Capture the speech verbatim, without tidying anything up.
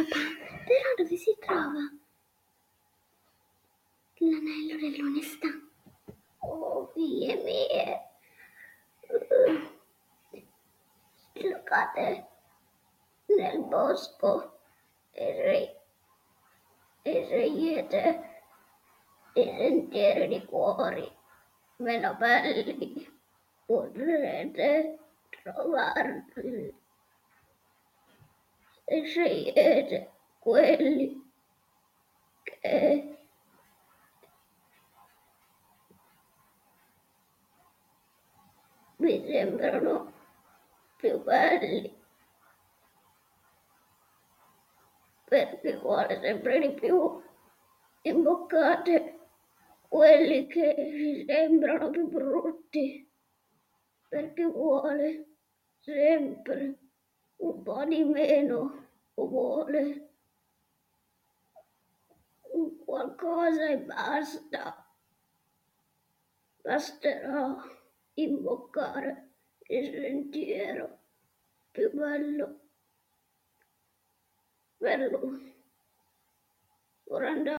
papà, però dove si trova l'anello dell'onestà? Oh, figlie mie, giocate nel bosco e, re, e scegliete i sentieri di cuori meno belli, potrete trovarli se scegliete quelli che mi sembrano più belli, per chi vuole sempre di più. Imboccate quelli che vi sembrano più brutti, per chi vuole sempre un po' di meno, o vuole un qualcosa e basta. Basterà imboccare il sentiero più bello per lui. Ora andate.